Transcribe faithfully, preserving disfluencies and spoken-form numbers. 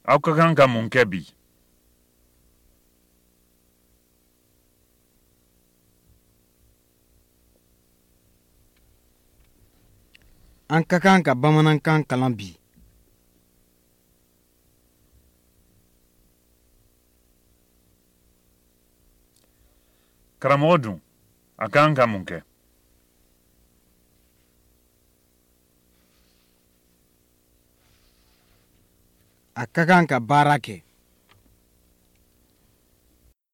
Aw ka kan ka mun kɛ bi? An ka kan ka bamanankan kalan bi. Karamɔgɔ dun, a ka kan ka mun kɛ? A ka kan ka baara kɛ.